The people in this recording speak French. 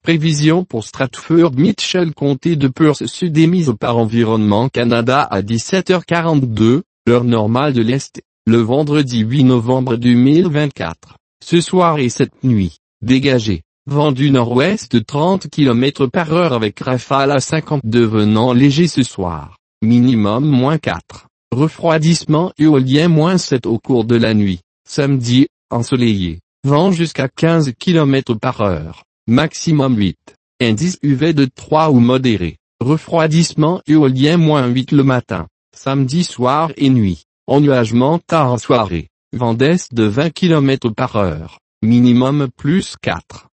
Prévision pour Stratford Mitchell comté de Perth Sud émise par Environnement Canada à 17h42, heure normale de l'Est, le vendredi 8 novembre 2024. Ce soir et cette nuit, dégagé, vent du nord-ouest de 30 km/h avec rafale à 50 devenant léger ce soir, minimum -4. Refroidissement éolien -7 au cours de la nuit, samedi, ensoleillé, vent jusqu'à 15 km/h, maximum 8, indice UV de 3 ou modéré, refroidissement éolien -8 le matin, samedi soir et nuit, ennuagement tard en soirée, vent d'est de 20 km/h, minimum +4.